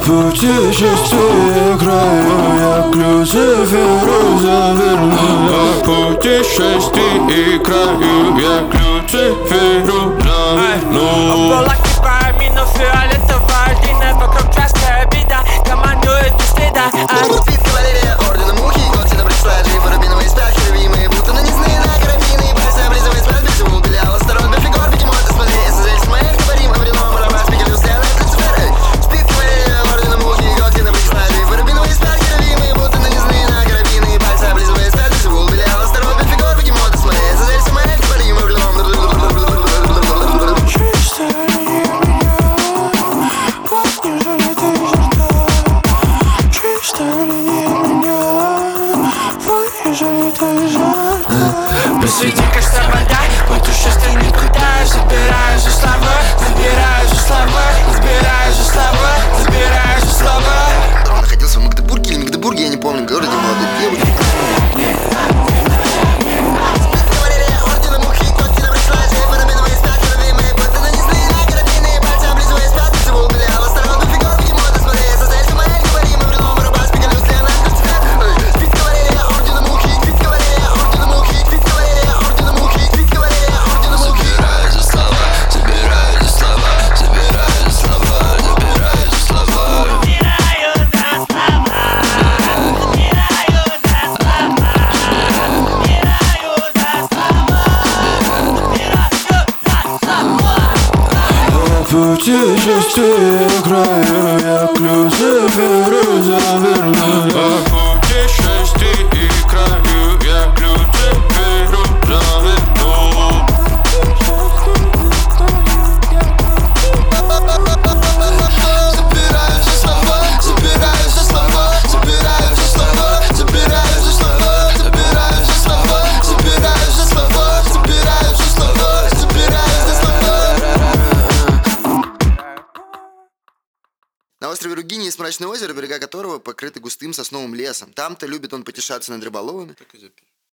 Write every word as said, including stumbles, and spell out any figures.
путешествие краю, я к Люциферу заверну. Путешествие краю, я к Люциферу заверну. Облаки мину фиолетовая длинная, вокруг частая беда, командует без следа. Спит кавалерия ордена мухи, когти на предсладжи, рубиновые спяхи, любимые, будто нанесные на карабины. Пальцы облизывает спать, без звук, белял осторожно, фигур, бегемот, смотри, ССС, Смаэль, говорим, обрено, марабас, пикалю, взгляд, Люцифер. Спит кавалерия ордена мухи, когти на предсладжи, рубиновые спяхи, любимые, будто нанесные на карабины. Пальцы облизывает спать, без звук, белял осторожно, фигур, бегемот, смотри, ССС, Смаэль, говорим, обрено. Посреди кажется вода, путешествие никуда. Забираю же слова, забираю же слова, забираю же слова, забираю же слова. Он находился в Магдебурге или Магдебурге, я не помню, в городе молодой девушки. Путешествие краю, я к Люциферу заверну. Путешествие краю, я к Люциферу заверну. Забираю же слова, забираю же слова, забираю же слова, забираю же слова, забираю же слова, забираю же слова, забираю же слова, забираю же слова. На острове Ругини есть мрачное озеро, берега которого покрыты густым сосновым лесом. Там-то любит он потешаться над рыболовами.